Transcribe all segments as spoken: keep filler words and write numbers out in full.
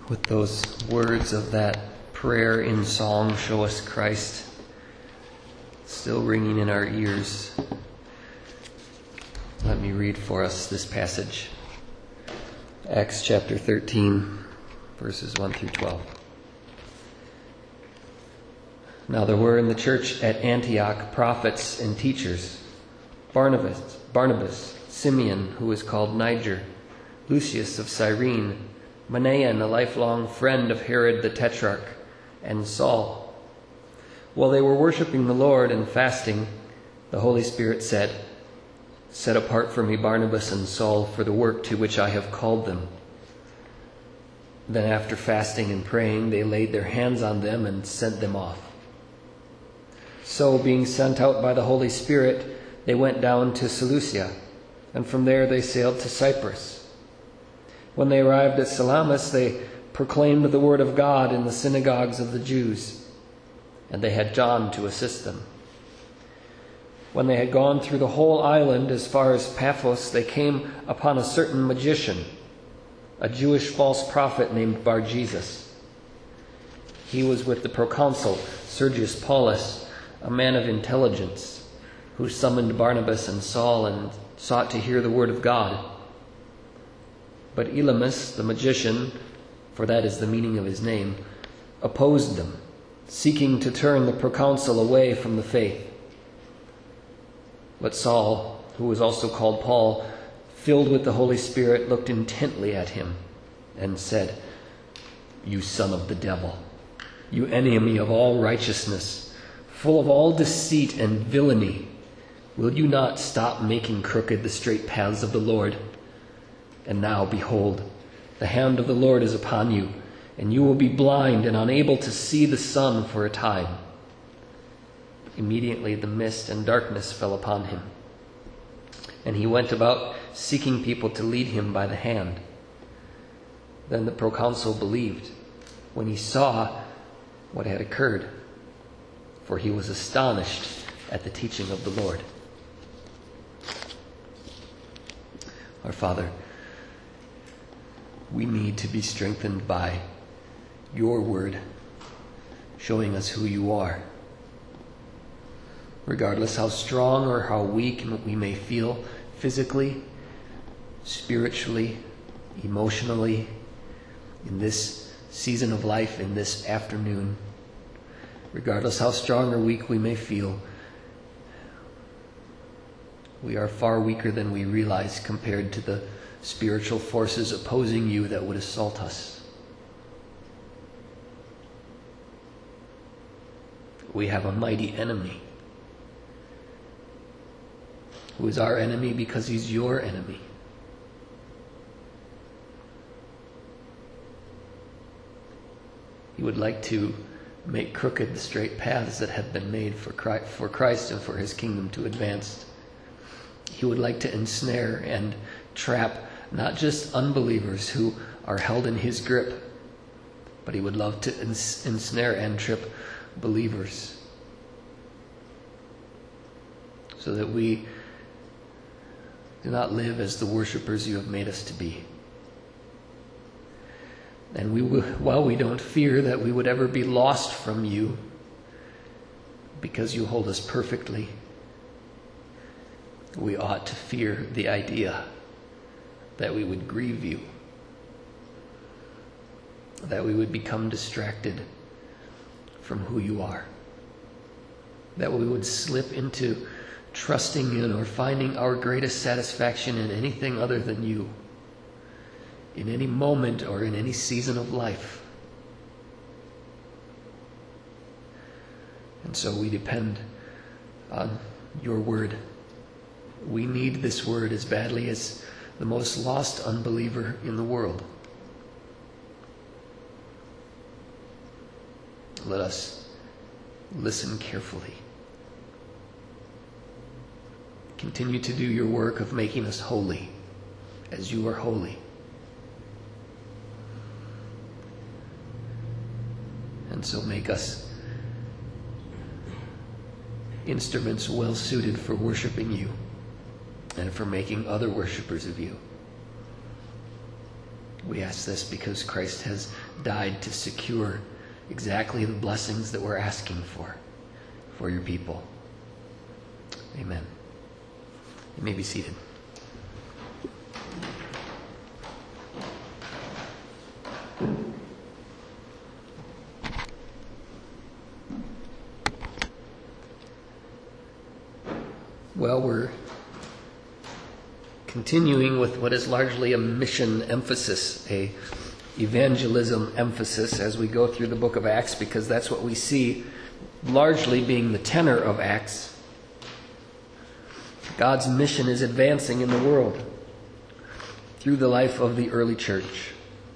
with those words of that prayer in song, "Show us Christ," still ringing in our ears, let me read for us this passage. Acts chapter thirteen, verses one through twelve. Now there were in the church at Antioch prophets and teachers: Barnabas, Barnabas, Simeon, who was called Niger, Lucius of Cyrene, Manaen, a lifelong friend of Herod the Tetrarch, and Saul. While they were worshiping the Lord and fasting, the Holy Spirit said, "Set apart for me Barnabas and Saul for the work to which I have called them." Then after fasting and praying, they laid their hands on them and sent them off. So, being sent out by the Holy Spirit, they went down to Seleucia, and from there they sailed to Cyprus. When they arrived at Salamis, they proclaimed the word of God in the synagogues of the Jews, and they had John to assist them. When they had gone through the whole island as far as Paphos, they came upon a certain magician, a Jewish false prophet named Bar-Jesus. He was with the proconsul Sergius Paulus, a man of intelligence, who summoned Barnabas and Saul and sought to hear the word of God. But Elymas, the magician, for that is the meaning of his name, opposed them, seeking to turn the proconsul away from the faith. But Saul, who was also called Paul, filled with the Holy Spirit, looked intently at him and said, "You son of the devil, you enemy of all righteousness, full of all deceit and villainy, will you not stop making crooked the straight paths of the Lord? And now, behold, the hand of the Lord is upon you, and you will be blind and unable to see the sun for a time." Immediately the mist and darkness fell upon him, and he went about seeking people to lead him by the hand. Then the proconsul believed when he saw what had occurred, for he was astonished at the teaching of the Lord. Our Father, we need to be strengthened by your word, showing us who you are. Regardless how strong or how weak we may feel physically, spiritually, emotionally, in this season of life, in this afternoon, regardless how strong or weak we may feel, we are far weaker than we realize compared to the spiritual forces opposing you that would assault us. We have a mighty enemy who is our enemy because he's your enemy. He would like to make crooked the straight paths that have been made for Christ and for his kingdom to advance. He would like to ensnare and trap not just unbelievers who are held in his grip, but he would love to ensnare and trip believers, so that we do not live as the worshipers you have made us to be. And we, while we don't fear that we would ever be lost from you, because you hold us perfectly, we ought to fear the idea that we would grieve you, that we would become distracted from who you are, that we would slip into trusting in or finding our greatest satisfaction in anything other than you, in any moment or in any season of life. And so we depend on your word. We need this word as badly as the most lost unbeliever in the world. Let us listen carefully. Continue to do your work of making us holy as you are holy. And so make us instruments well suited for worshiping you and for making other worshipers of you. We ask this because Christ has died to secure exactly the blessings that we're asking for, for your people. Amen. You may be seated. Well, we're continuing with what is largely a mission emphasis, a evangelism emphasis as we go through the book of Acts, because that's what we see largely being the tenor of Acts. God's mission is advancing in the world through the life of the early church.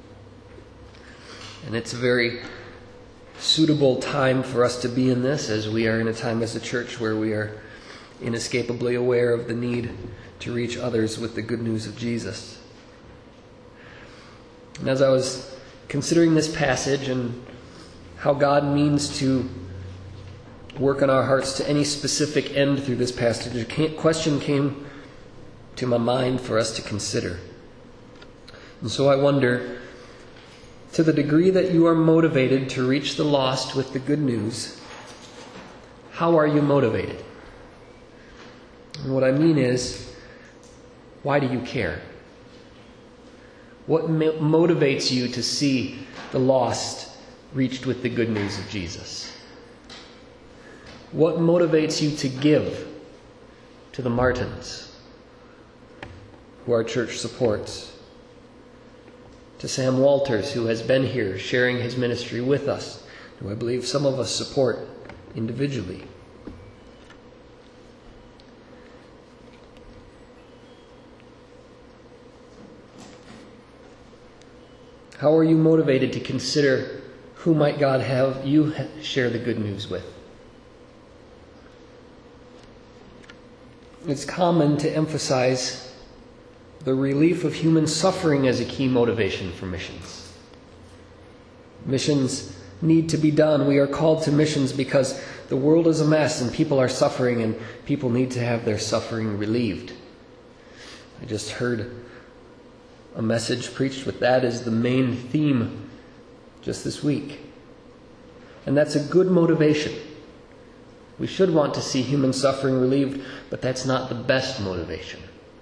And it's a very suitable time for us to be in this, as we are in a time as a church where we are inescapably aware of the need to reach others with the good news of Jesus. And as I was considering this passage and how God means to work on our hearts to any specific end through this passage, a question came to my mind for us to consider. And so I wonder, to the degree that you are motivated to reach the lost with the good news, how are you motivated? And what I mean is, why do you care? What mo- motivates you to see the lost reached with the good news of Jesus? What motivates you to give to the Martins, who our church supports? To Sam Walters, who has been here sharing his ministry with us, who I believe some of us support individually. How are you motivated to consider who might God have you share the good news with? It's common to emphasize the relief of human suffering as a key motivation for missions. Missions need to be done. We are called to missions because the world is a mess and people are suffering, and people need to have their suffering relieved. I just heard a message preached with that as the main theme just this week. And that's a good motivation. We should want to see human suffering relieved, but that's not the best motivation.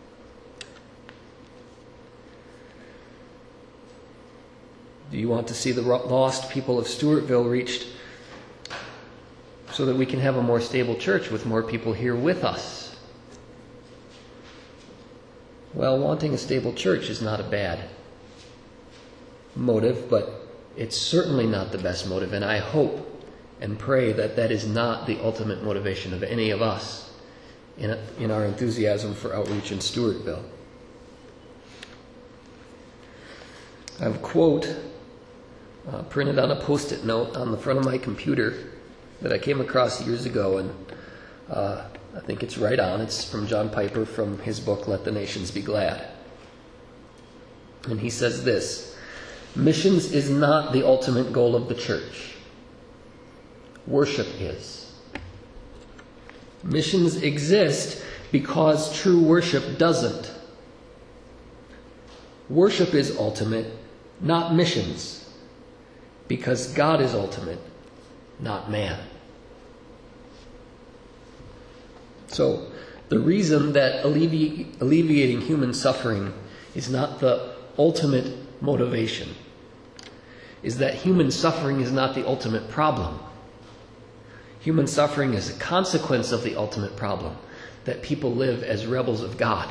Do you want to see the lost people of Stewartville reached so that we can have a more stable church with more people here with us? Well, wanting a stable church is not a bad motive, but it's certainly not the best motive, and I hope and pray that that is not the ultimate motivation of any of us in, in our enthusiasm for outreach in Stewartville. I have a quote uh, printed on a post-it note on the front of my computer that I came across years ago, and uh, I think it's right on. It's from John Piper from his book, Let the Nations Be Glad. And he says this: missions is not the ultimate goal of the church. Worship is. Missions exist because true worship doesn't. Worship is ultimate, not missions, because God is ultimate, not man. So, the reason that allevi- alleviating human suffering is not the ultimate motivation is that human suffering is not the ultimate problem. Human suffering is a consequence of the ultimate problem, that people live as rebels of God,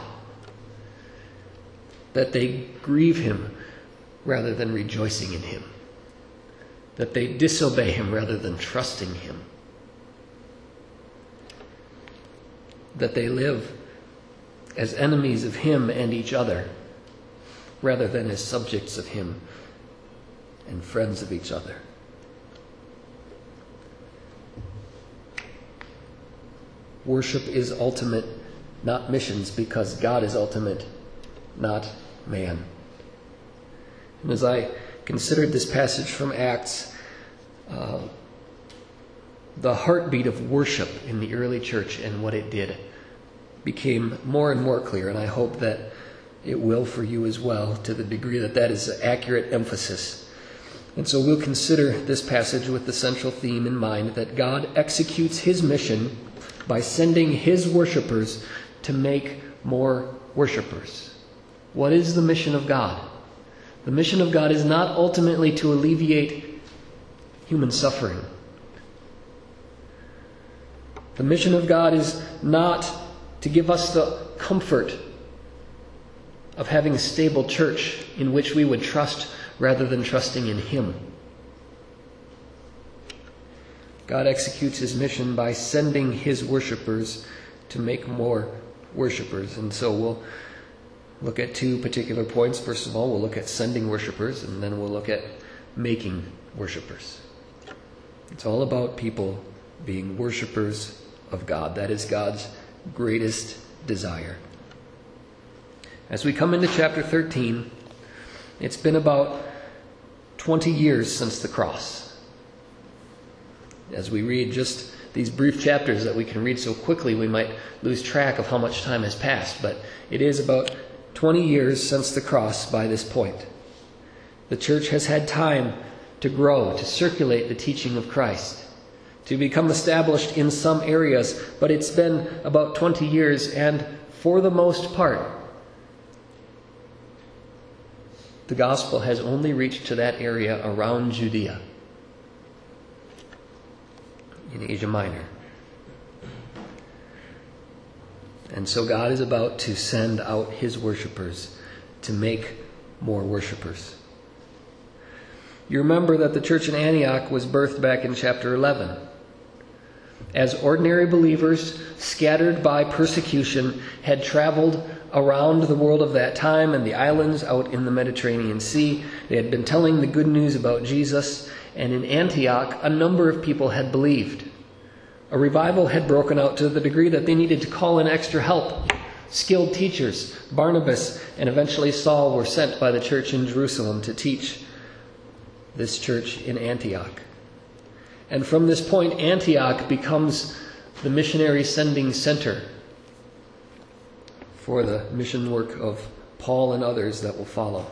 that they grieve Him rather than rejoicing in Him, that they disobey Him rather than trusting Him, that they live as enemies of Him and each other rather than as subjects of Him and friends of each other. Worship is ultimate, not missions, because God is ultimate, not man. And as I considered this passage from Acts, uh, the heartbeat of worship in the early church and what it did became more and more clear, and I hope that it will for you as well, to the degree that that is an accurate emphasis And so we'll consider this passage with the central theme in mind, that God executes his mission by sending his worshipers to make more worshipers. What is the mission of God? The mission of God is not ultimately to alleviate human suffering. The mission of God is not to give us the comfort of having a stable church in which we would trust rather than trusting in him. God executes his mission by sending his worshipers to make more worshipers. And so we'll look at two particular points. First of all, we'll look at sending worshipers, and then we'll look at making worshipers. It's all about people being worshipers of God. That is God's greatest desire. As we come into chapter thirteen, it's been about twenty years since the cross. As we read just these brief chapters that we can read so quickly, we might lose track of how much time has passed. But it is about twenty years since the cross by this point. The church has had time to grow, to circulate the teaching of Christ, to become established in some areas. But it's been about twenty years, and for the most part, the gospel has only reached to that area around Judea, in Asia Minor. And so God is about to send out his worshipers to make more worshipers. You remember that the church in Antioch was birthed back in chapter eleven. As ordinary believers, scattered by persecution, had traveled around the world of that time and the islands out in the Mediterranean Sea. They had been telling the good news about Jesus, and in Antioch, a number of people had believed. A revival had broken out to the degree that they needed to call in extra help. Skilled teachers, Barnabas and eventually Saul, were sent by the church in Jerusalem to teach this church in Antioch. And from this point, Antioch becomes the missionary sending center for the mission work of Paul and others that will follow.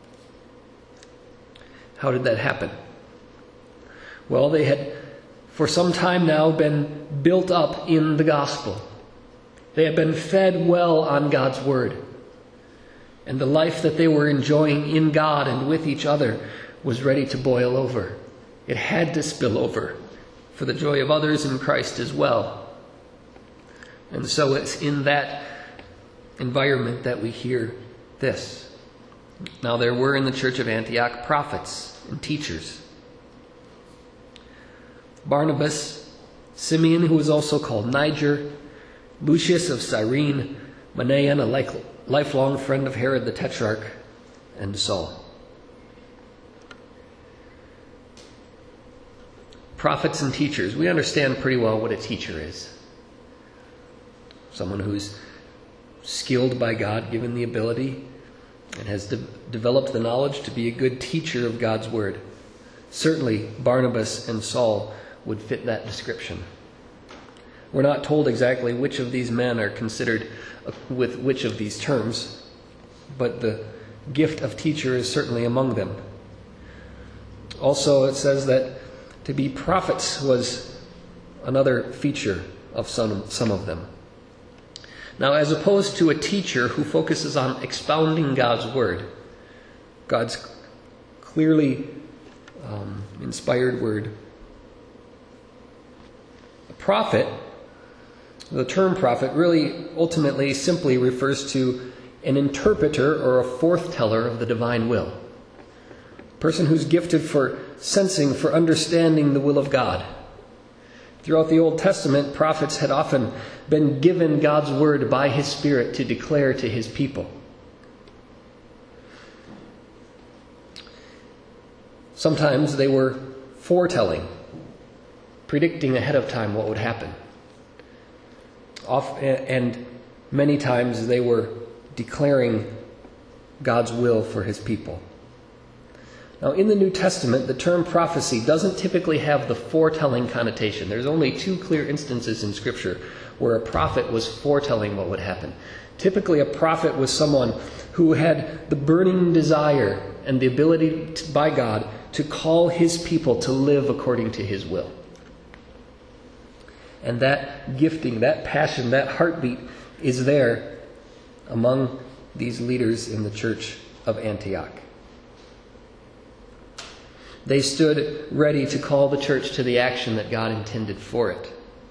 How did that happen? Well, they had for some time now been built up in the gospel. They had been fed well on God's word. And the life that they were enjoying in God and with each other was ready to boil over. It had to spill over for the joy of others in Christ as well. And so it's in that environment that we hear this. Now there were in the church of Antioch prophets and teachers. Barnabas, Simeon, who was also called Niger, Lucius of Cyrene, Manaen, a lifelong friend of Herod the Tetrarch, and Saul. Prophets and teachers. We understand pretty well what a teacher is. Someone who's skilled by God, given the ability, and has de- developed the knowledge to be a good teacher of God's word. Certainly, Barnabas and Saul would fit that description. We're not told exactly which of these men are considered with which of these terms, but the gift of teacher is certainly among them. Also, it says that to be prophets was another feature of some, some of them. Now, as opposed to a teacher who focuses on expounding God's word, God's clearly um, inspired word, a prophet, the term prophet really ultimately simply refers to an interpreter or a forthteller of the divine will. A person who's gifted for sensing, for understanding the will of God. Throughout the Old Testament, prophets had often been given God's word by his Spirit to declare to his people. Sometimes they were foretelling, predicting ahead of time what would happen. And many times they were declaring God's will for his people. Now, in the New Testament, the term prophecy doesn't typically have the foretelling connotation. There's only two clear instances in Scripture where a prophet was foretelling what would happen. Typically, a prophet was someone who had the burning desire and the ability to, by God to call his people to live according to his will. And that gifting, that passion, that heartbeat is there among these leaders in the church of Antioch. They stood ready to call the church to the action that God intended for it.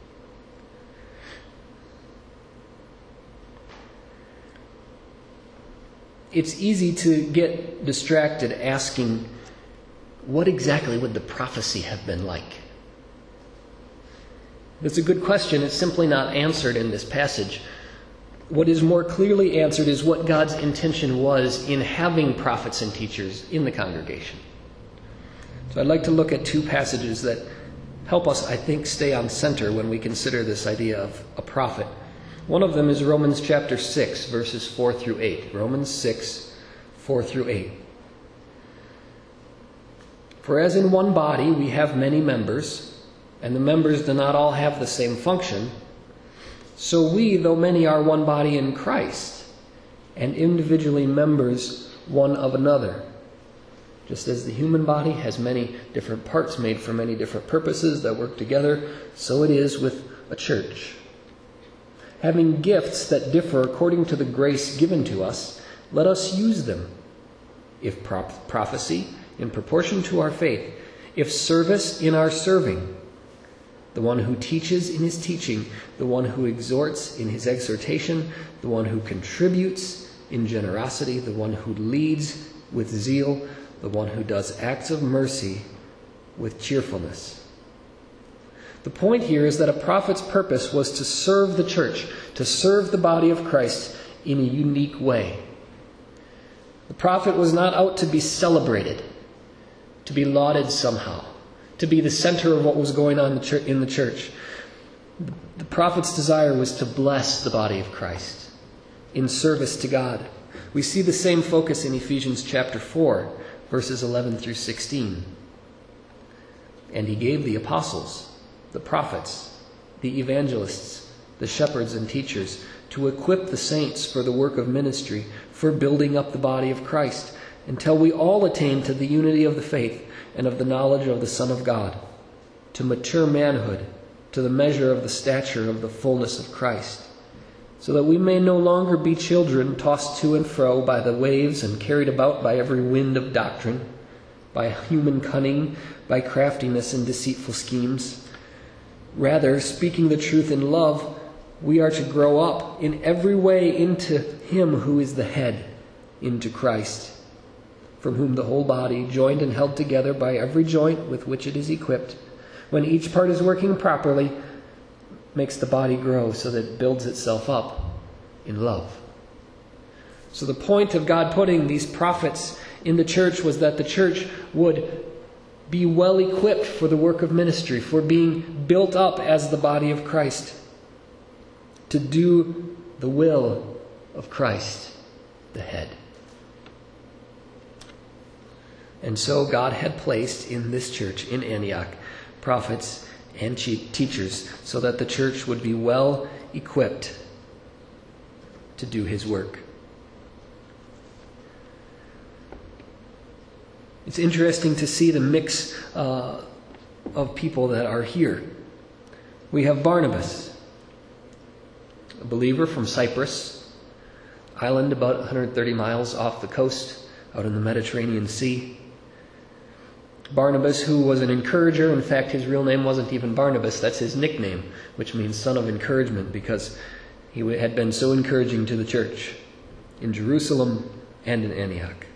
It's easy to get distracted asking, what exactly would the prophecy have been like? It's a good question. It's simply not answered in this passage. What is more clearly answered is what God's intention was in having prophets and teachers in the congregation. So I'd like to look at two passages that help us, I think, stay on center when we consider this idea of a prophet. One of them is Romans chapter six, verses four through eight. Romans six, four through eight. For as in one body we have many members, and the members do not all have the same function, so we, though many, are one body in Christ, and individually members one of another. Just as the human body has many different parts made for many different purposes that work together, so it is with a church. Having gifts that differ according to the grace given to us, let us use them. If prophecy, in proportion to our faith. If service, in our serving. The one who teaches, in his teaching. The one who exhorts, in his exhortation. The one who contributes, in generosity. The one who leads, with zeal. The one who does acts of mercy, with cheerfulness. The point here is that a prophet's purpose was to serve the church, to serve the body of Christ in a unique way. The prophet was not out to be celebrated, to be lauded somehow, to be the center of what was going on in the church. The prophet's desire was to bless the body of Christ in service to God. We see the same focus in Ephesians chapter four, verses eleven through sixteen. And he gave the apostles, the prophets, the evangelists, the shepherds and teachers to equip the saints for the work of ministry, for building up the body of Christ, until we all attain to the unity of the faith and of the knowledge of the Son of God, to mature manhood, to the measure of the stature of the fullness of Christ, so that we may no longer be children tossed to and fro by the waves and carried about by every wind of doctrine, by human cunning, by craftiness and deceitful schemes. Rather, speaking the truth in love, we are to grow up in every way into him who is the head, into Christ, from whom the whole body, joined and held together by every joint with which it is equipped, when each part is working properly, makes the body grow so that it builds itself up in love. So the point of God putting these prophets in the church was that the church would be well equipped for the work of ministry, for being built up as the body of Christ, to do the will of Christ, the head. And so God had placed in this church, in Antioch, prophets and teachers, so that the church would be well equipped to do his work. It's interesting to see the mix uh, of people that are here. We have Barnabas, a believer from Cyprus, island about one hundred thirty miles off the coast, out in the Mediterranean Sea. Barnabas, who was an encourager. In fact, his real name wasn't even Barnabas. That's his nickname, which means son of encouragement, because he had been so encouraging to the church in Jerusalem and in Antioch.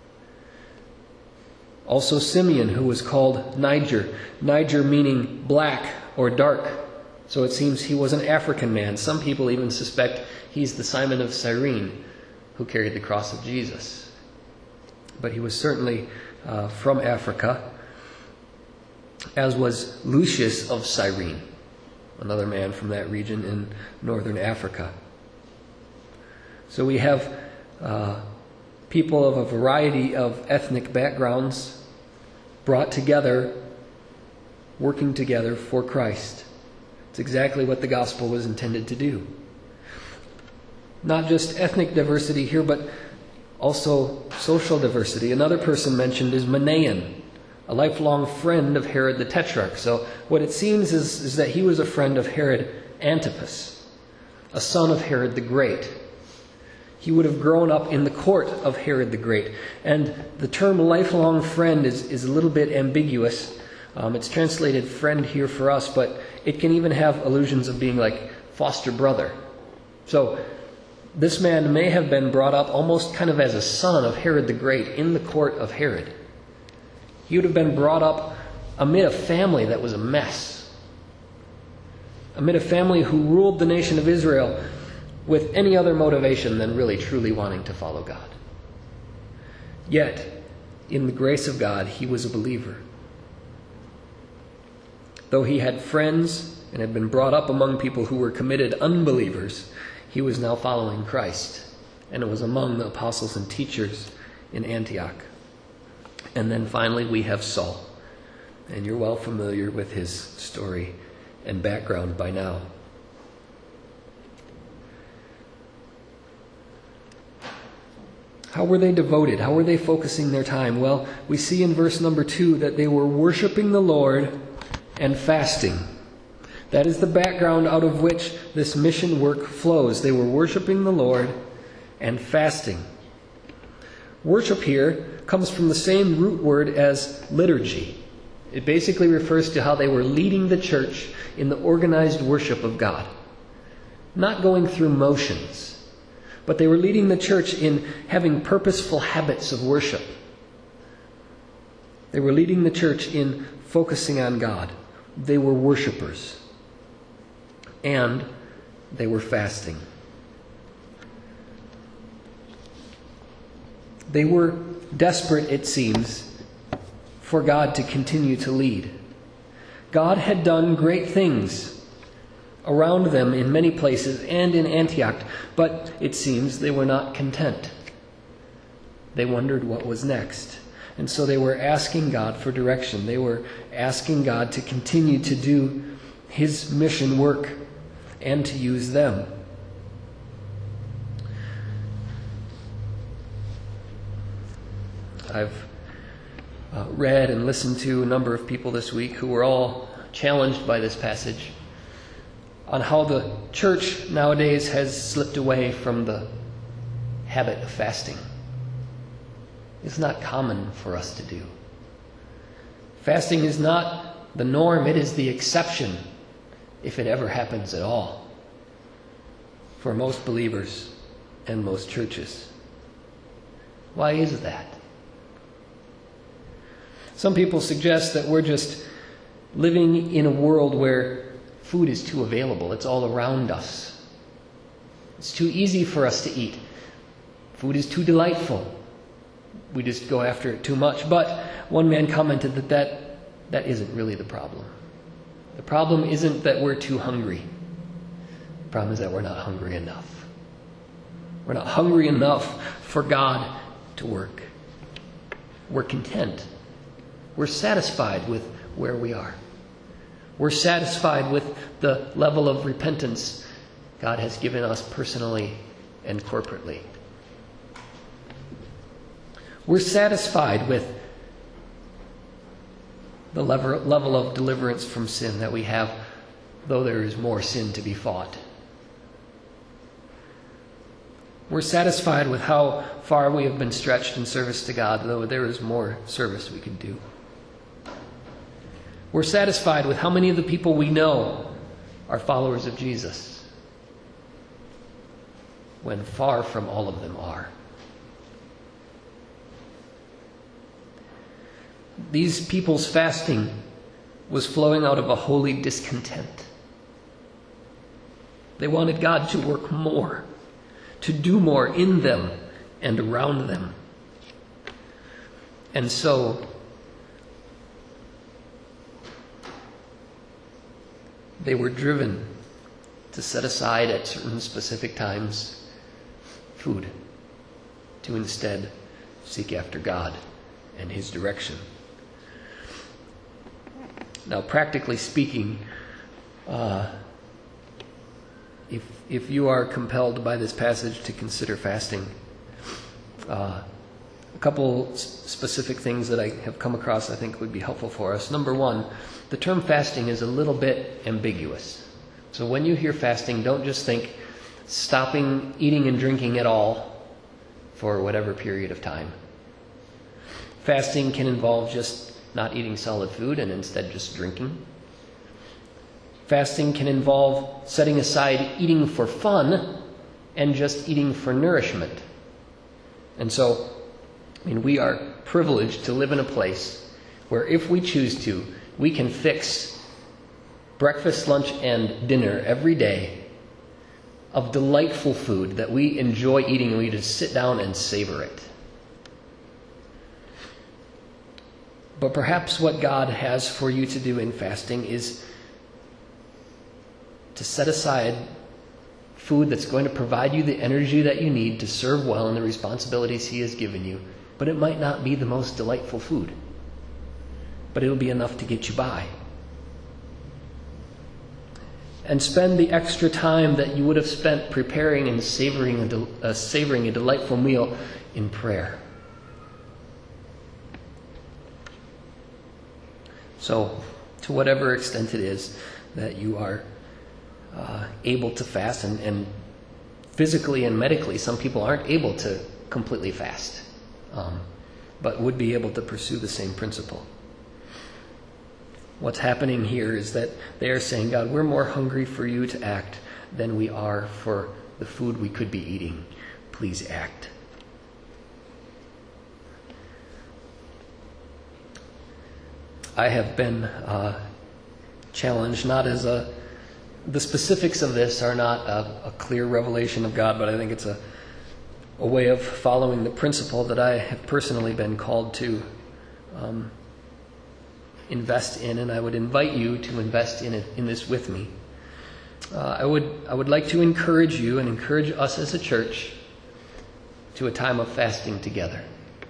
Also Simeon, who was called Niger. Niger meaning black or dark. So it seems he was an African man. Some people even suspect he's the Simon of Cyrene who carried the cross of Jesus. But he was certainly uh, from Africa, as was Lucius of Cyrene, another man from that region in northern Africa. So we have uh, people of a variety of ethnic backgrounds brought together, working together for Christ. It's exactly what the gospel was intended to do. Not just ethnic diversity here, but Also, social diversity. Another person mentioned is Manaen, a lifelong friend of Herod the Tetrarch. So what it seems is, is that he was a friend of Herod Antipas, a son of Herod the Great. He would have grown up in the court of Herod the Great. And the term lifelong friend is, is a little bit ambiguous. Um, it's translated friend here for us, but it can even have allusions of being like foster brother. So this man may have been brought up almost kind of as a son of Herod the Great in the court of Herod. He would have been brought up amid a family that was a mess. Amid a family who ruled the nation of Israel with any other motivation than really truly wanting to follow God. Yet, in the grace of God, he was a believer. Though he had friends and had been brought up among people who were committed unbelievers, he was now following Christ, and it was among the apostles and teachers in Antioch. And then finally we have Saul, and you're well familiar with his story and background by now. How were they devoted? How were they focusing their time? Well, we see in verse number two that they were worshiping the Lord and fasting. That is the background out of which this mission work flows. They were worshiping the Lord and fasting. Worship here comes from the same root word as liturgy. It basically refers to how they were leading the church in the organized worship of God. Not going through motions, but they were leading the church in having purposeful habits of worship. They were leading the church in focusing on God. They were worshipers. And they were fasting. They were desperate, it seems, for God to continue to lead. God had done great things around them in many places and in Antioch, but it seems they were not content. They wondered what was next. And so they were asking God for direction. They were asking God to continue to do his mission work and to use them. I've uh, read and listened to a number of people this week who were all challenged by this passage on how the church nowadays has slipped away from the habit of fasting. It's not common for us to do. Fasting is not the norm, it is the exception, if it ever happens at all, for most believers and most churches. Why is that? Some people suggest that we're just living in a world where food is too available. It's all around us. It's too easy for us to eat. Food is too delightful. We just go after it too much. But one man commented that that, that isn't really the problem. The problem isn't that we're too hungry. The problem is that we're not hungry enough. We're not hungry enough for God to work. We're content. We're satisfied with where we are. We're satisfied with the level of repentance God has given us personally and corporately. We're satisfied with the level of deliverance from sin that we have, though there is more sin to be fought. We're satisfied with how far we have been stretched in service to God, though there is more service we could do. We're satisfied with how many of the people we know are followers of Jesus, when far from all of them are. These people's fasting was flowing out of a holy discontent. They wanted God to work more, to do more in them and around them. And so they were driven to set aside at certain specific times food, to instead seek after God and his direction. Now, practically speaking, uh, if if you are compelled by this passage to consider fasting, Uh, a couple s- specific things that I have come across I think would be helpful for us. Number one, the term fasting is a little bit ambiguous. So when you hear fasting, don't just think stopping eating and drinking at all for whatever period of time. Fasting can involve just not eating solid food and instead just drinking. Fasting can involve setting aside eating for fun and just eating for nourishment. And so, I mean, we are privileged to live in a place where if we choose to, we can fix breakfast, lunch, and dinner every day of delightful food that we enjoy eating, and we just sit down and savor it. But perhaps what God has for you to do in fasting is to set aside food that's going to provide you the energy that you need to serve well in the responsibilities He has given you. But it might not be the most delightful food. But it'll be enough to get you by. And spend the extra time that you would have spent preparing and savoring a, del- uh, savoring a delightful meal in prayer. So, to whatever extent it is that you are uh, able to fast, and, and physically and medically, some people aren't able to completely fast, um, but would be able to pursue the same principle. What's happening here is that they are saying, God, we're more hungry for you to act than we are for the food we could be eating. Please act. I have been uh, challenged, not as a, the specifics of this are not a, a clear revelation of God, but I think it's a, a way of following the principle that I have personally been called to um, invest in, and I would invite you to invest in it, in this with me. Uh, I would I would like to encourage you and encourage us as a church to a time of fasting together.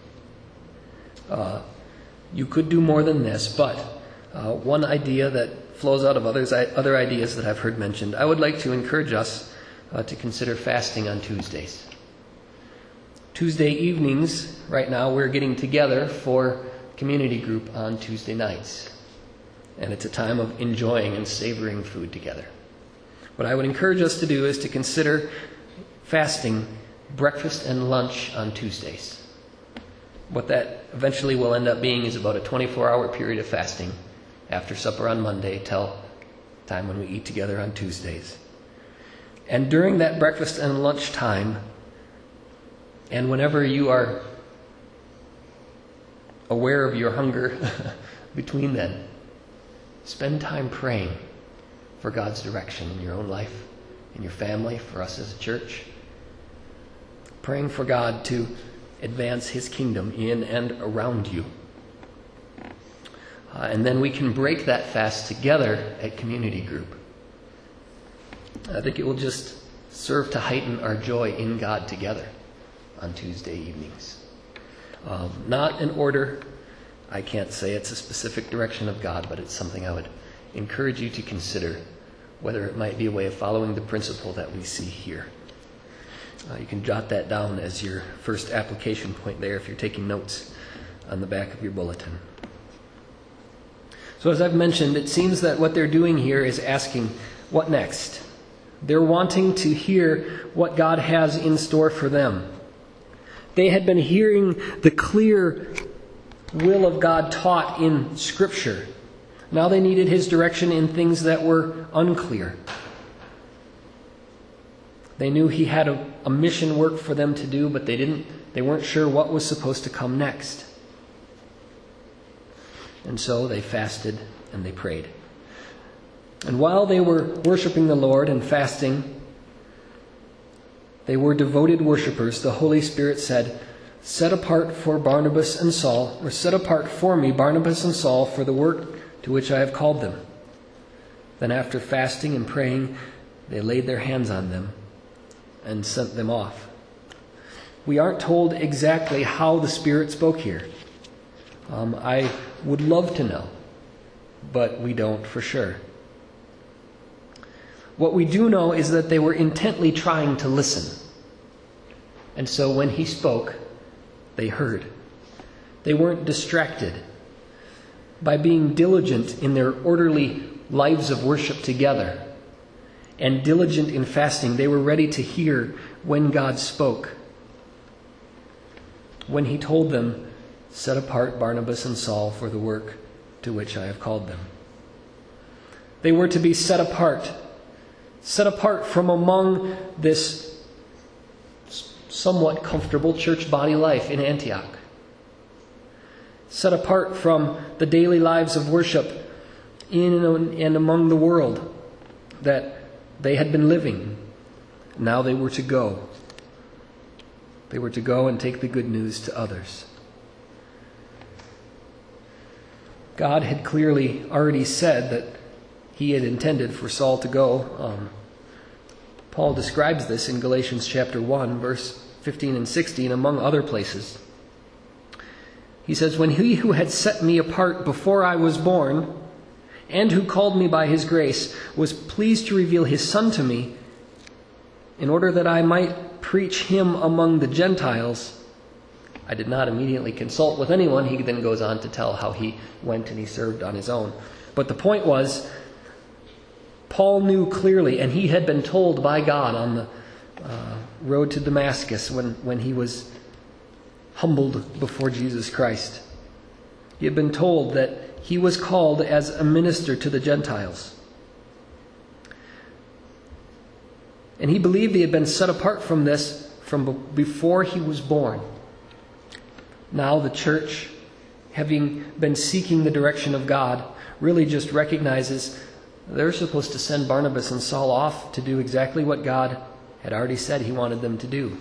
Uh, you could do more than this, but uh, one idea that flows out of others, other ideas that I've heard mentioned, I would like to encourage us uh, to consider fasting on Tuesdays. Tuesday evenings, right now, we're getting together for community group on Tuesday nights. And it's a time of enjoying and savoring food together. What I would encourage us to do is to consider fasting breakfast and lunch on Tuesdays. What that eventually will end up being is about a twenty-four hour period of fasting after supper on Monday till time when we eat together on Tuesdays. And during that breakfast and lunch time, and whenever you are aware of your hunger between then, spend time praying for God's direction in your own life, in your family, for us as a church. Praying for God to advance His kingdom in and around you. Uh, and then we can break that fast together at community group. I think it will just serve to heighten our joy in God together on Tuesday evenings. Um, not in order. I can't say it's a specific direction of God, but it's something I would encourage you to consider, whether it might be a way of following the principle that we see here. Uh, you can jot that down as your first application point there if you're taking notes on the back of your bulletin. So as I've mentioned, it seems that what they're doing here is asking, what next? They're wanting to hear what God has in store for them. They had been hearing the clear will of God taught in Scripture. Now they needed His direction in things that were unclear. They knew He had a, a mission work for them to do, but they didn't. They weren't sure what was supposed to come next. And so they fasted and they prayed. And while they were worshiping the Lord and fasting, they were devoted worshipers. The Holy Spirit said, "Set apart for Barnabas and Saul, or set apart for me Barnabas and Saul for the work to which I have called them." Then after fasting and praying, they laid their hands on them and sent them off. We aren't told exactly how the Spirit spoke here. Um, I would love to know, but we don't for sure. What we do know is that they were intently trying to listen. And so when He spoke, They heard. They weren't distracted. By being diligent in their orderly lives of worship together and diligent in fasting, they were ready to hear when God spoke. When he told them, "Set apart Barnabas and Saul for the work to which I have called them." They were to be set apart, set apart from among this somewhat comfortable church body life in Antioch. Set apart from the daily lives of worship in and among the world that they had been living. Now they were to go. They were to go and take the good news to others. God had clearly already said that he had intended for Saul to go. Um, Paul describes this in Galatians chapter one, verse fifteen and sixteen, among other places. He says, "When he who had set me apart before I was born, and who called me by his grace, was pleased to reveal his Son to me, in order that I might preach him among the Gentiles, I did not immediately consult with anyone." He then goes on to tell how he went and he served on his own. But the point was, Paul knew clearly, and he had been told by God on the uh, road to Damascus when, when he was humbled before Jesus Christ. He had been told that he was called as a minister to the Gentiles. And he believed he had been set apart from this from before he was born. Now the church, having been seeking the direction of God, really just recognizes they're supposed to send Barnabas and Saul off to do exactly what God had already said he wanted them to do.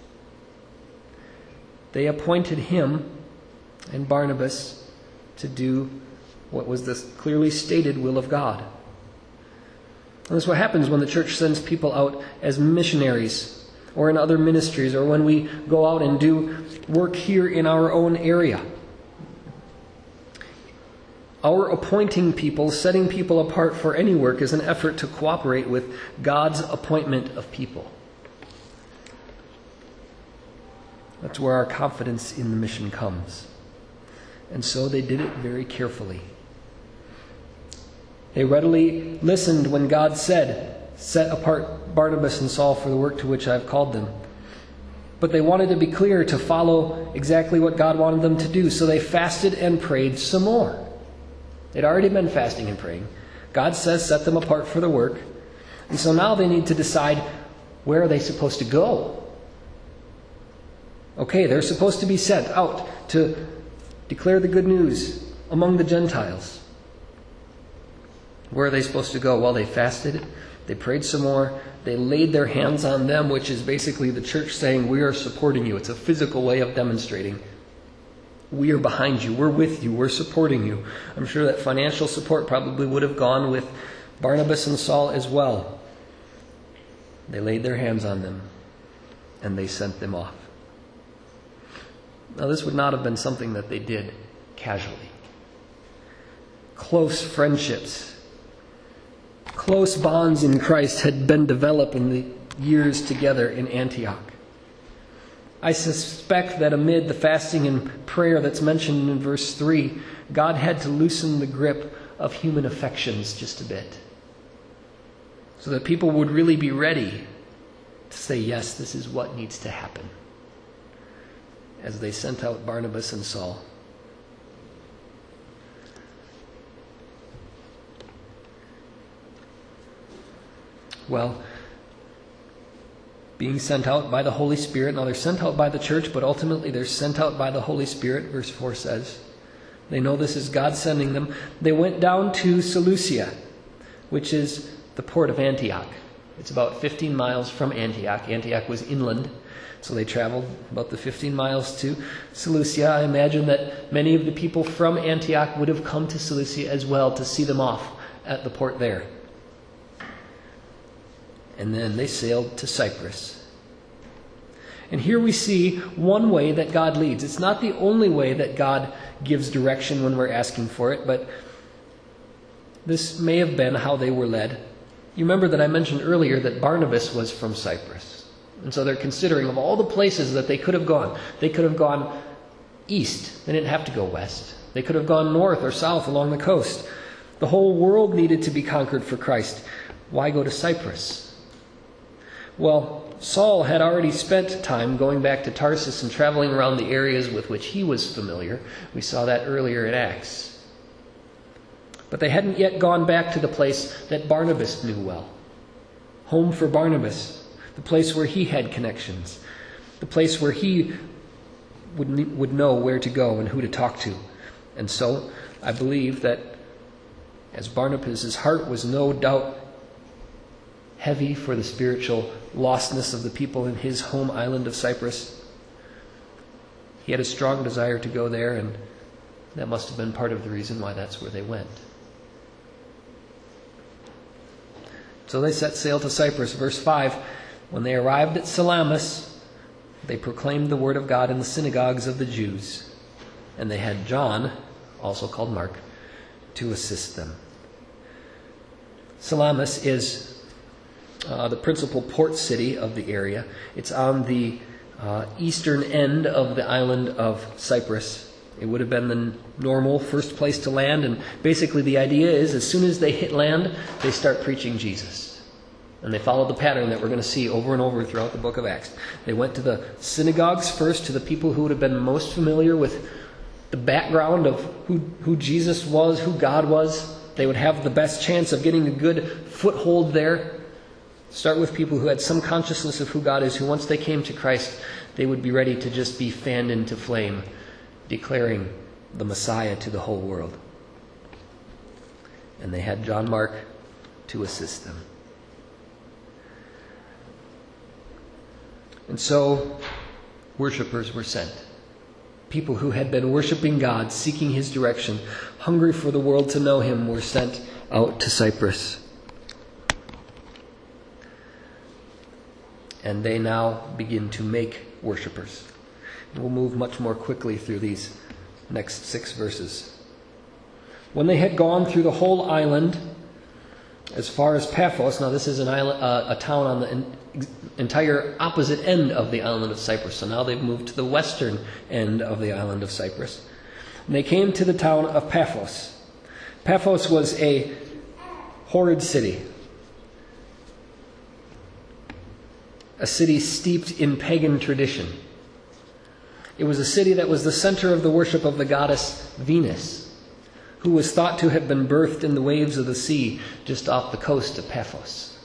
They appointed him and Barnabas to do what was the clearly stated will of God. And that's what happens when the church sends people out as missionaries or in other ministries, or when we go out and do work here in our own area. Our appointing people, setting people apart for any work, is an effort to cooperate with God's appointment of people. That's where our confidence in the mission comes. And so they did it very carefully. They readily listened when God said, "Set apart Barnabas and Saul for the work to which I have called them." But they wanted to be clear to follow exactly what God wanted them to do, so they fasted and prayed some more. They'd already been fasting and praying. God says, set them apart for the work. And so now they need to decide, where are they supposed to go? Okay, they're supposed to be sent out to declare the good news among the Gentiles. Where are they supposed to go? Well, they fasted, they prayed some more, they laid their hands on them, which is basically the church saying, we are supporting you. It's a physical way of demonstrating. We are behind you, we're with you, we're supporting you. I'm sure that financial support probably would have gone with Barnabas and Saul as well. They laid their hands on them, and they sent them off. Now, this would not have been something that they did casually. Close friendships, close bonds in Christ had been developed in the years together in Antioch. I suspect that amid the fasting and prayer that's mentioned in verse three, God had to loosen the grip of human affections just a bit, so that people would really be ready to say, yes, this is what needs to happen, as they sent out Barnabas and Saul. Well, being sent out by the Holy Spirit. Now they're sent out by the church, but ultimately they're sent out by the Holy Spirit, verse four says. They know this is God sending them. They went down to Seleucia, which is the port of Antioch. It's about fifteen miles from Antioch. Antioch was inland, so they traveled about the fifteen miles to Seleucia. I imagine that many of the people from Antioch would have come to Seleucia as well to see them off at the port there. And then they sailed to Cyprus. And here we see one way that God leads. It's not the only way that God gives direction when we're asking for it, but this may have been how they were led. You remember that I mentioned earlier that Barnabas was from Cyprus. And so they're considering of all the places that they could have gone. They could have gone east. They didn't have to go west. They could have gone north or south along the coast. The whole world needed to be conquered for Christ. Why go to Cyprus? Well, Saul had already spent time going back to Tarsus and traveling around the areas with which he was familiar. We saw that earlier in Acts. But they hadn't yet gone back to the place that Barnabas knew well. Home for Barnabas, the place where he had connections, the place where he would, would know where to go and who to talk to. And so I believe that as Barnabas' heart was no doubt heavy for the spiritual lostness of the people in his home island of Cyprus, he had a strong desire to go there, and that must have been part of the reason why that's where they went. So they set sail to Cyprus. Verse five, when they arrived at Salamis, they proclaimed the word of God in the synagogues of the Jews, and they had John, also called Mark, to assist them. Salamis is uh, the principal port city of the area. It's on the uh, eastern end of the island of Cyprus. It would have been the normal first place to land, and basically the idea is as soon as they hit land, they start preaching Jesus. And they followed the pattern that we're going to see over and over throughout the book of Acts. They went to the synagogues first, to the people who would have been most familiar with the background of who, who Jesus was, who God was. They would have the best chance of getting a good foothold there. Start with people who had some consciousness of who God is, who once they came to Christ, they would be ready to just be fanned into flame, declaring the Messiah to the whole world. And they had John Mark to assist them. And so, worshipers were sent. People who had been worshiping God, seeking His direction, hungry for the world to know Him, were sent out to Cyprus. And they now begin to make worshipers. And we'll move much more quickly through these next six verses. When they had gone through the whole island, as far as Paphos, now this is an island, uh, a town on the in, entire opposite end of the island of Cyprus. So now they've moved to the western end of the island of Cyprus. And they came to the town of Paphos. Paphos was a horrid city. A city steeped in pagan tradition. It was a city that was the center of the worship of the goddess Venus, who was thought to have been birthed in the waves of the sea just off the coast of Paphos.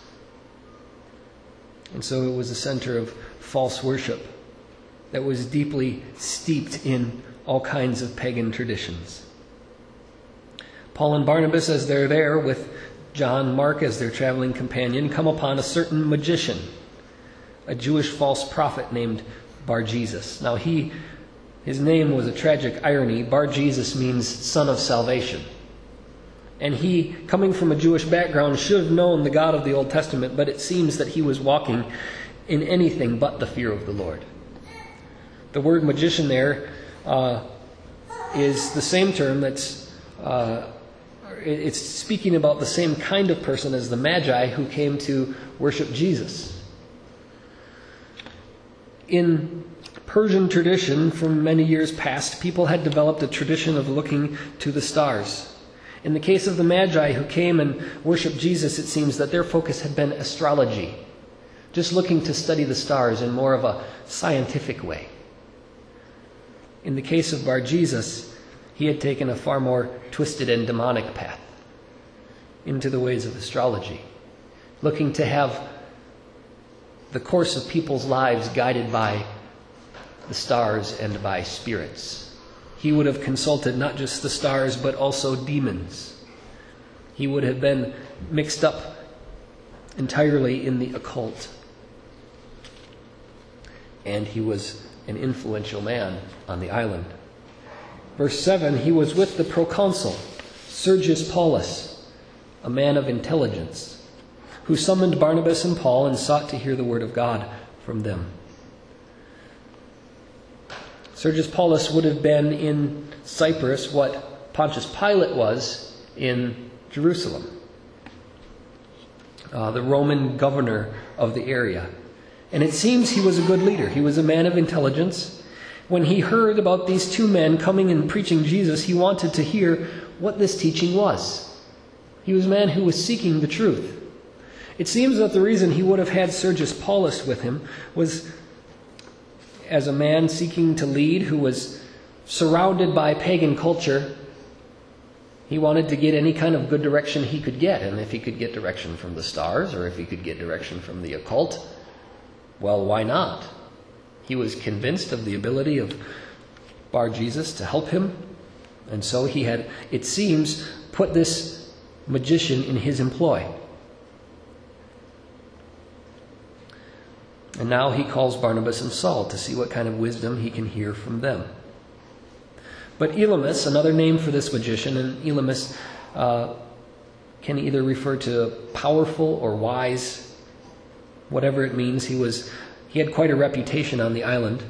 And so it was a center of false worship that was deeply steeped in all kinds of pagan traditions. Paul and Barnabas, as they're there with John Mark as their traveling companion, come upon a certain magician, a Jewish false prophet named Bar-Jesus. Now he, his name was a tragic irony. Bar-Jesus means son of salvation. And he, coming from a Jewish background, should have known the God of the Old Testament, but it seems that he was walking in anything but the fear of the Lord. The word magician there uh, is the same term that's, uh, it's speaking about the same kind of person as the Magi who came to worship Jesus. In Persian tradition, from many years past, people had developed a tradition of looking to the stars. In the case of the Magi who came and worshiped Jesus, it seems that their focus had been astrology, just looking to study the stars in more of a scientific way. In the case of Bar-Jesus, he had taken a far more twisted and demonic path into the ways of astrology, looking to have the course of people's lives guided by the stars and by spirits. He would have consulted not just the stars, but also demons. He would have been mixed up entirely in the occult. And he was an influential man on the island. Verse seven, he was with the proconsul, Sergius Paulus, a man of intelligence, who summoned Barnabas and Paul and sought to hear the word of God from them. Sergius Paulus would have been in Cyprus what Pontius Pilate was in Jerusalem, uh, the Roman governor of the area. And it seems he was a good leader. He was a man of intelligence. When he heard about these two men coming and preaching Jesus, he wanted to hear what this teaching was. He was a man who was seeking the truth. It seems that the reason he would have had Sergius Paulus with him was as a man seeking to lead who was surrounded by pagan culture. He wanted to get any kind of good direction he could get. And if he could get direction from the stars, or if he could get direction from the occult, well, why not? He was convinced of the ability of Bar Jesus to help him. And so he had, it seems, put this magician in his employ. And now he calls Barnabas and Saul to see what kind of wisdom he can hear from them. But Elymas, another name for this magician, and Elymas uh, can either refer to powerful or wise, whatever it means. He was he had quite a reputation on the island.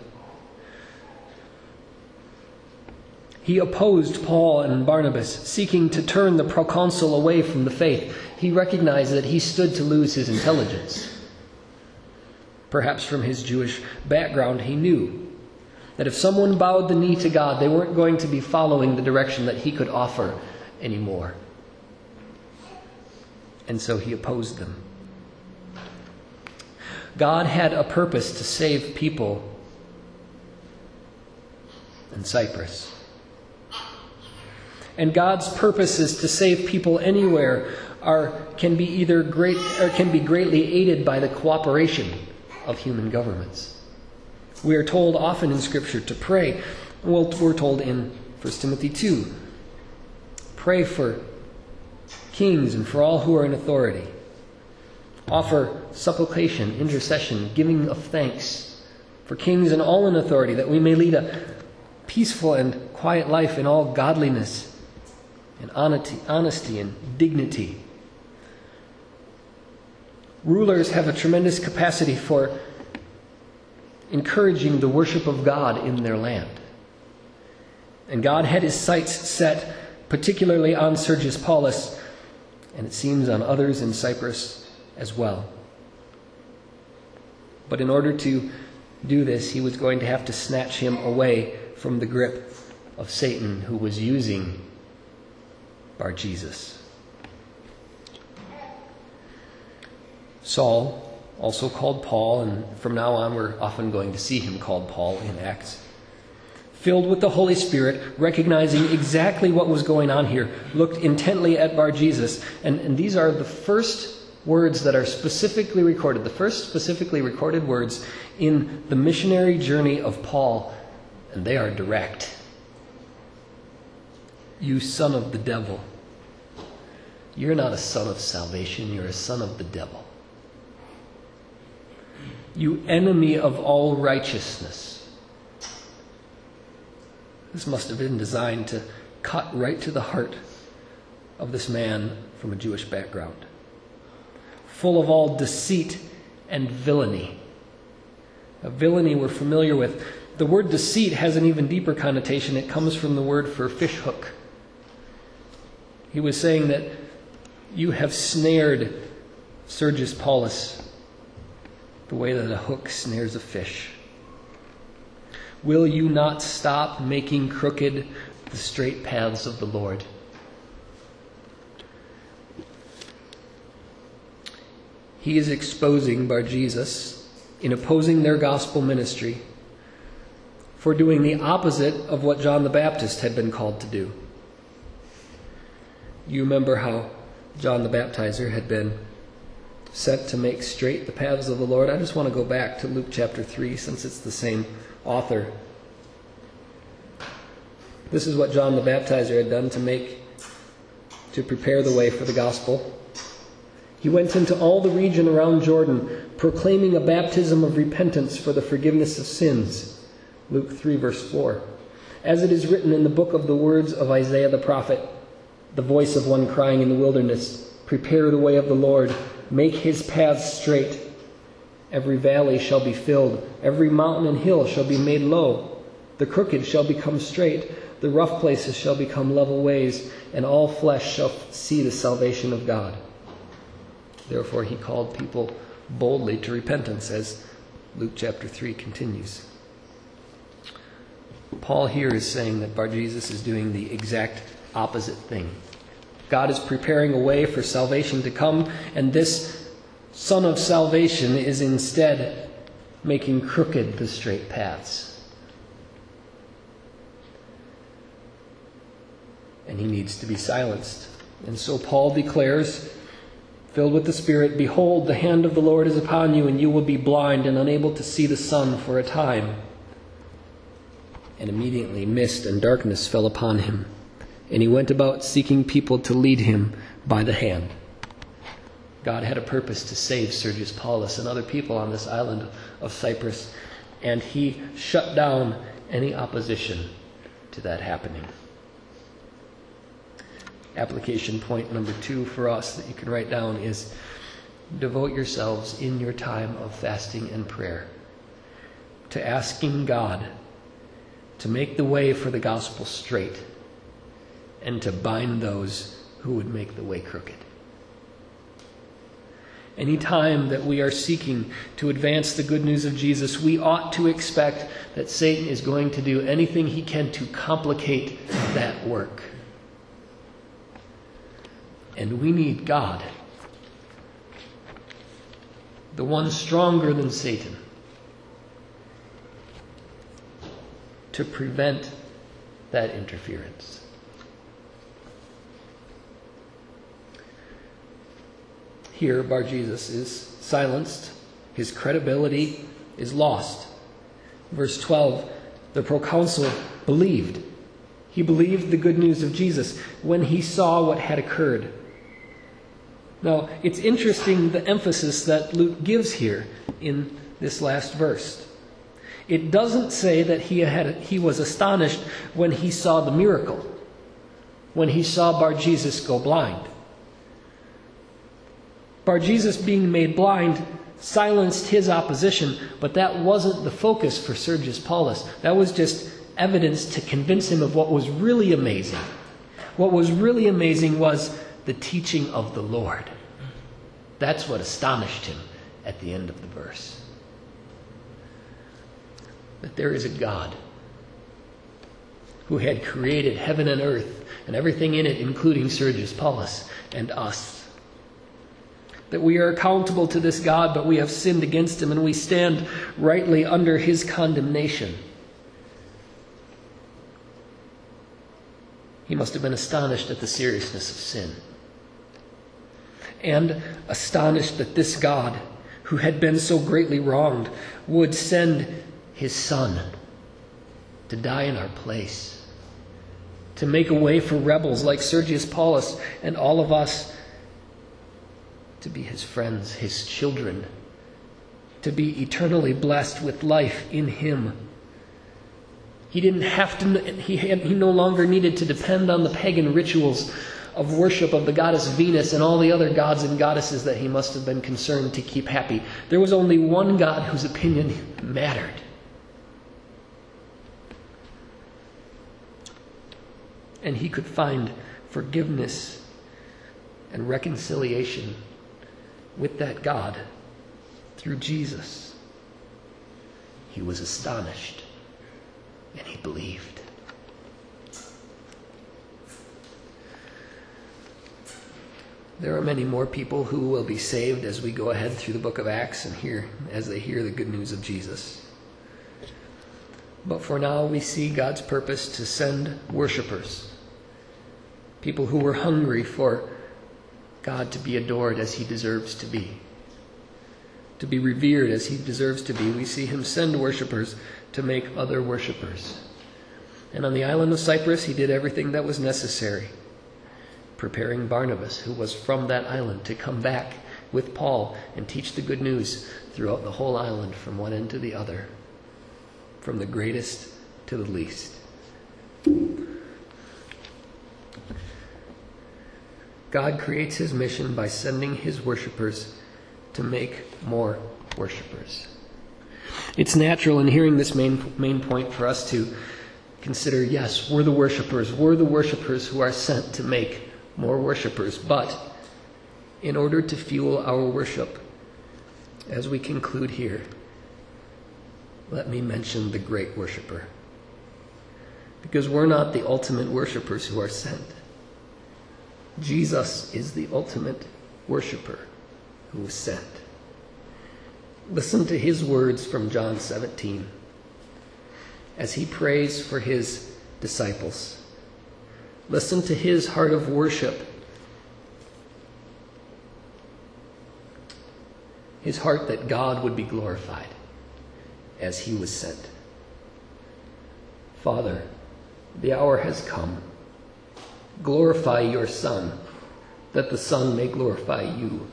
He opposed Paul and Barnabas, seeking to turn the proconsul away from the faith. He recognized that he stood to lose his intelligence. Perhaps from his Jewish background, he knew that if someone bowed the knee to God, they weren't going to be following the direction that he could offer anymore. And so he opposed them. God had a purpose to save people in Cyprus. And God's purposes to save people anywhere are can be either great or can be greatly aided by the cooperation of human governments. We are told often in Scripture to pray. Well, we're told in First Timothy two, pray for kings and for all who are in authority. Offer supplication, intercession, giving of thanks for kings and all in authority, that we may lead a peaceful and quiet life in all godliness and honesty and dignity. Rulers have a tremendous capacity for encouraging the worship of God in their land. And God had his sights set particularly on Sergius Paulus, and it seems on others in Cyprus as well. But in order to do this, he was going to have to snatch him away from the grip of Satan, who was using Bar Jesus. Saul, also called Paul, and from now on we're often going to see him called Paul in Acts, filled with the Holy Spirit, recognizing exactly what was going on here, looked intently at Bar Jesus. And, and these are the first words that are specifically recorded, the first specifically recorded words in the missionary journey of Paul, and they are direct. You son of the devil. You're not a son of salvation, you're a son of the devil. You enemy of all righteousness. This must have been designed to cut right to the heart of this man from a Jewish background. Full of all deceit and villainy. A villainy we're familiar with. The word deceit has an even deeper connotation. It comes from the word for fish hook. He was saying that you have snared Sergius Paulus the way that a hook snares a fish. Will you not stop making crooked the straight paths of the Lord? He is exposing Bar Jesus in opposing their gospel ministry for doing the opposite of what John the Baptist had been called to do. You remember how John the Baptizer had been sent to make straight the paths of the Lord. I just want to go back to Luke chapter three, since it's the same author. This is what John the Baptizer had done to make, to prepare the way for the gospel. He went into all the region around Jordan, proclaiming a baptism of repentance for the forgiveness of sins. Luke three, verse four. As it is written in the book of the words of Isaiah the prophet, the voice of one crying in the wilderness, prepare the way of the Lord, make his paths straight. Every valley shall be filled, every mountain and hill shall be made low. The crooked shall become straight, the rough places shall become level ways, and all flesh shall see the salvation of God. Therefore he called people boldly to repentance, as Luke chapter three continues. Paul here is saying that Bar-Jesus is doing the exact opposite thing. God is preparing a way for salvation to come, and this Son of salvation is instead making crooked the straight paths. And he needs to be silenced. And so Paul declares, filled with the Spirit, "Behold, the hand of the Lord is upon you, and you will be blind and unable to see the sun for a time." And immediately mist and darkness fell upon him, and he went about seeking people to lead him by the hand. God had a purpose to save Sergius Paulus and other people on this island of Cyprus, and he shut down any opposition to that happening. Application point number two for us that you can write down is, devote yourselves in your time of fasting and prayer to asking God to make the way for the gospel straight and to bind those who would make the way crooked. Any time that we are seeking to advance the good news of Jesus, we ought to expect that Satan is going to do anything he can to complicate that work. And we need God, the one stronger than Satan, to prevent that interference. Here, Bar-Jesus is silenced. His credibility is lost. Verse twelve, the proconsul believed. He believed the good news of Jesus when he saw what had occurred. Now, it's interesting the emphasis that Luke gives here in this last verse. It doesn't say that he had he was astonished when he saw the miracle, when he saw Bar-Jesus go blind. Bar-Jesus being made blind silenced his opposition, but that wasn't the focus for Sergius Paulus. That was just evidence to convince him of what was really amazing. What was really amazing was the teaching of the Lord. That's what astonished him at the end of the verse. That there is a God who had created heaven and earth and everything in it, including Sergius Paulus and us. That we are accountable to this God, but we have sinned against him and we stand rightly under his condemnation. He must have been astonished at the seriousness of sin. And astonished that this God, who had been so greatly wronged, would send his Son to die in our place, to make a way for rebels like Sergius Paulus and all of us, to be his friends, his children, to be eternally blessed with life in him. He didn't have to, he, had, he no longer needed to depend on the pagan rituals of worship of the goddess Venus and all the other gods and goddesses that he must have been concerned to keep happy. There was only one God whose opinion mattered. And he could find forgiveness and reconciliation with that God through Jesus. He was astonished and he believed. There are many more people who will be saved as we go ahead through the book of Acts and hear as they hear the good news of Jesus. But for now we see God's purpose to send worshipers, people who were hungry for God to be adored as he deserves to be, to be revered as he deserves to be. We see him send worshipers to make other worshipers. And on the island of Cyprus, he did everything that was necessary, preparing Barnabas, who was from that island, to come back with Paul and teach the good news throughout the whole island, from one end to the other, from the greatest to the least. God creates his mission by sending his worshipers to make more worshipers. It's natural in hearing this main, main point for us to consider, yes, we're the worshipers. We're the worshipers who are sent to make more worshipers. But in order to fuel our worship, as we conclude here, let me mention the great worshiper. Because we're not the ultimate worshipers who are sent. Jesus is the ultimate worshiper who was sent. Listen to his words from John seventeen as he prays for his disciples. Listen to his heart of worship, his heart that God would be glorified as he was sent. Father, the hour has come. Glorify your Son, that the Son may glorify you.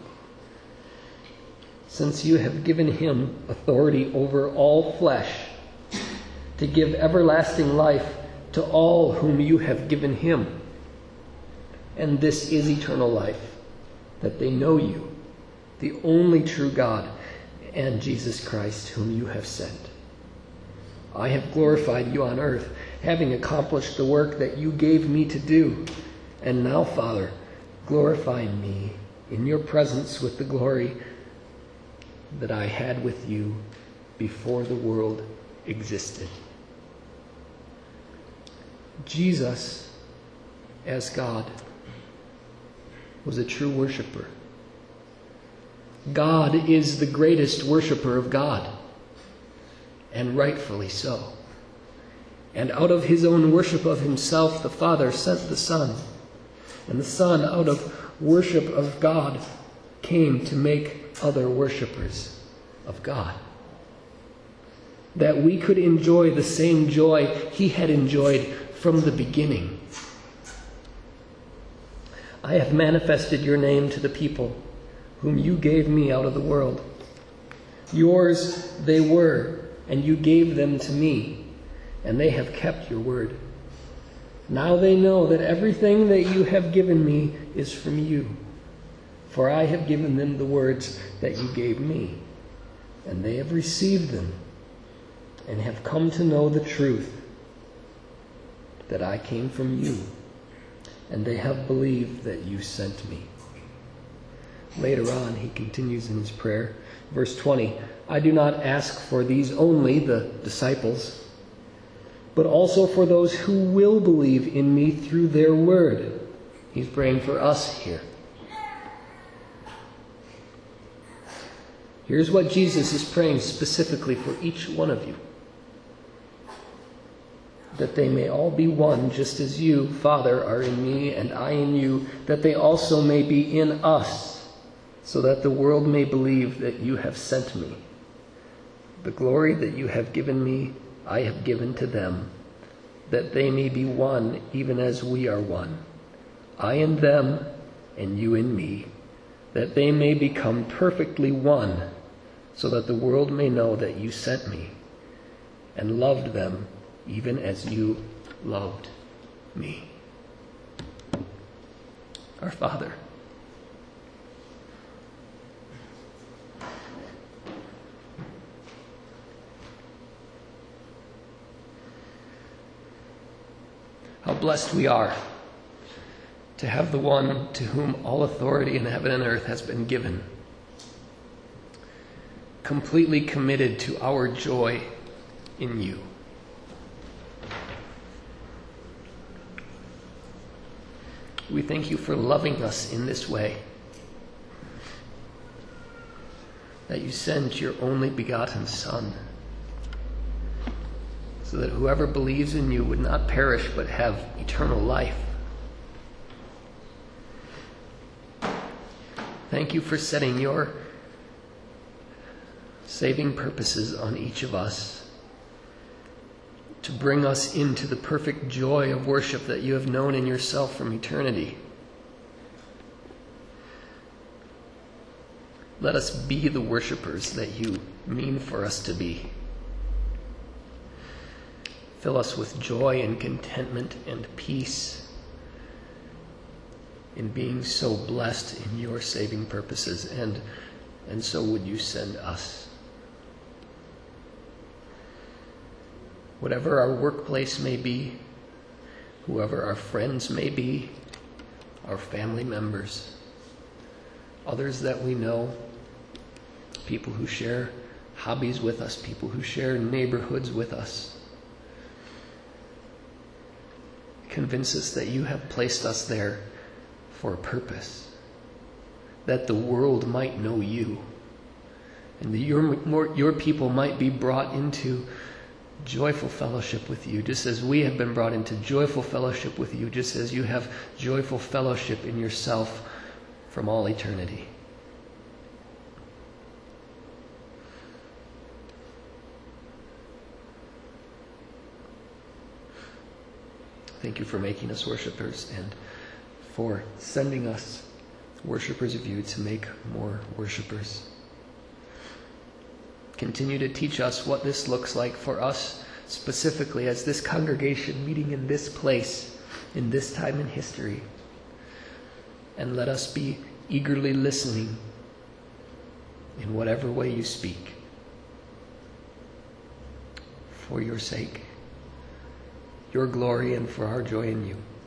Since you have given him authority over all flesh, to give everlasting life to all whom you have given him. And this is eternal life, that they know you, the only true God, and Jesus Christ, whom you have sent. I have glorified you on earth, having accomplished the work that you gave me to do. And now, Father, glorify me in your presence with the glory that I had with you before the world existed. Jesus, as God, was a true worshiper. God is the greatest worshiper of God, and rightfully so. And out of his own worship of himself, the Father sent the Son. And the Son, out of worship of God, came to make other worshipers of God. That we could enjoy the same joy he had enjoyed from the beginning. I have manifested your name to the people whom you gave me out of the world. Yours they were, and you gave them to me, and they have kept your word. Now they know that everything that you have given me is from you. For I have given them the words that you gave me, and they have received them, and have come to know the truth, that I came from you, and they have believed that you sent me. Later on, he continues in his prayer, verse twenty, I do not ask for these only, the disciples, but also for those who will believe in me through their word. He's praying for us here. Here's what Jesus is praying specifically for each one of you. That they may all be one, just as you, Father, are in me and I in you, that they also may be in us, so that the world may believe that you have sent me. The glory that you have given me, I have given to them, that they may be one, even as we are one. I in them, and you in me, that they may become perfectly one, so that the world may know that you sent me, and loved them, even as you loved me. Our Father, how blessed we are to have the one to whom all authority in heaven and earth has been given, completely committed to our joy in you. We thank you for loving us in this way, that you sent your only begotten Son, so that whoever believes in you would not perish but have eternal life. Thank you for setting your saving purposes on each of us, to bring us into the perfect joy of worship that you have known in yourself from eternity. Let us be the worshipers that you mean for us to be. Fill us with joy and contentment and peace in being so blessed in your saving purposes, and, and so would you send us. Whatever our workplace may be, whoever our friends may be, our family members, others that we know, people who share hobbies with us, people who share neighborhoods with us. Convince us that you have placed us there for a purpose, that the world might know you, and that your, more, your people might be brought into joyful fellowship with you, just as we have been brought into joyful fellowship with you, just as you have joyful fellowship in yourself from all eternity. Thank you for making us worshipers and for sending us worshipers of you to make more worshipers. Continue to teach us what this looks like for us specifically as this congregation meeting in this place, in this time in history. And let us be eagerly listening in whatever way you speak. For your sake, your glory, and for our joy in you.